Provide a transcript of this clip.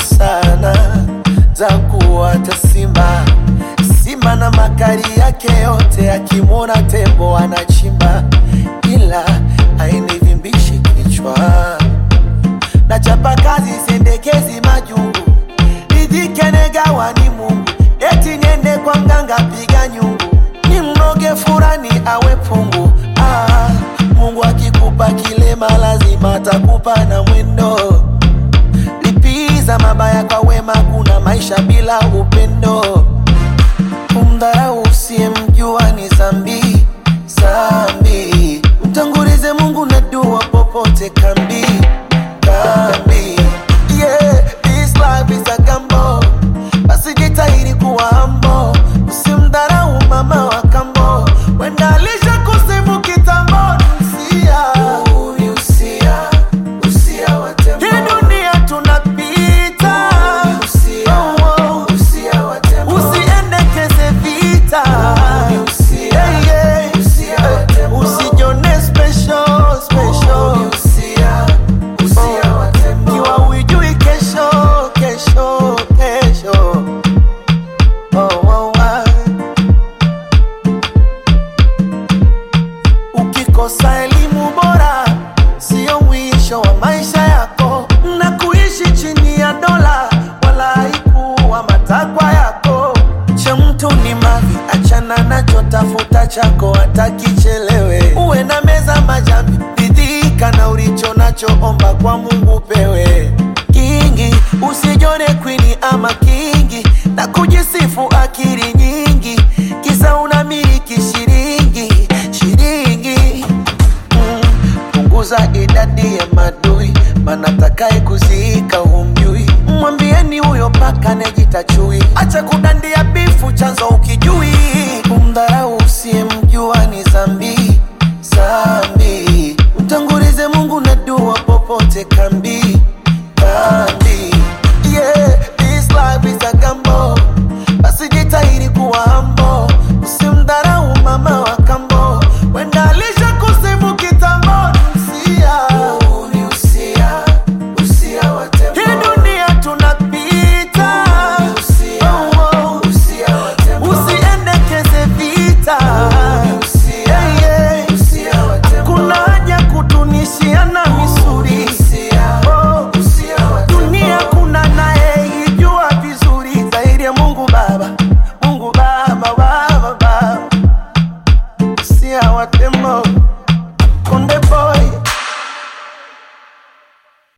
sana za kuwata simba. Simba na makali yake yote, akimwona tembo anachimba, ila hainivimbishi kichwa. Na chapa kazi sendekezi majungu, nidhike negawa ni Mungu. Eti niende kwa mganga piga nyungu, ni mnoge furani awe pungu. Mungu akikupa kilema lazima atakupa na mwendo. Lipiza mabaya kwa wema, kuna maisha bila upendo. Kumdharau usiyemjua ni zambi, zambi. Mtangulize Mungu na dua popote kambi, kambi. Yeah, this life is a gamble, basi jitahidi kuwa humble. Usimdharau mama wa kambo, wenda alisha kusifu kitambo. Usia wa tembo, hii dunia tunapita. Usiendekeze vita, usijone special, special. Kiwa hujui kesho, kesho, kesho. Ukikosa elimu bora, sio mwisho wa maisha yako. Na kuishi chini ya dola, wala haikuwa matakwa yako. Cha mtu ni mavi, achana nacho, tafuta chako hata kichelewe. Uwe na meza majambi, ridhika na ulicho nacho, omba kwa Mungu pewe. Kingi, usijone queen ama kingi, na kujisifu akili nyingi, kisa unamiliki shilingi, shilingi. Punguza idadi ya madui, maana atakaye kuzika humjui. Mwambieni huyo paka nejita chui, acha kudandia bifu chanzo ukijui. Kumdharau usiyemjua ni zambi, zambi. Mtangulize Mungu na dua popote kambi,